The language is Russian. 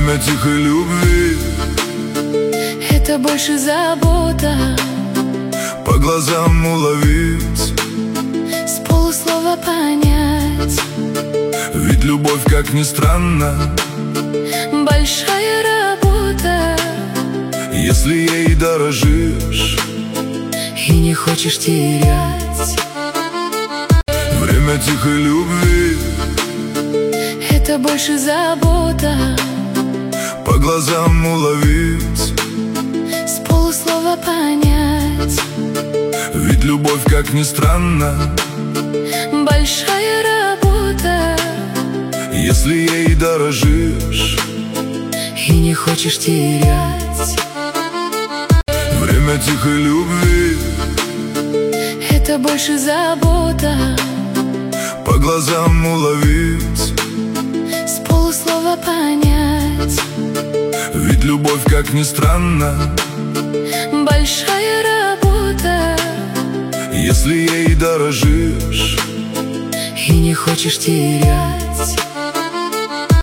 Время тихой любви — это больше забота. По глазам уловить, с полуслова понять. ведь любовь, как ни странно, большая работа. если ей дорожишь и не хочешь терять. Время тихой любви — это больше забота. по глазам уловить, с полуслова понять. ведь любовь, как ни странно, большая работа. если ей дорожишь и не хочешь терять. Время тихой любви — это больше забота. по глазам уловить, с полуслова понять. ведь любовь, как ни странно, большая работа. если ей дорожишь и не хочешь терять.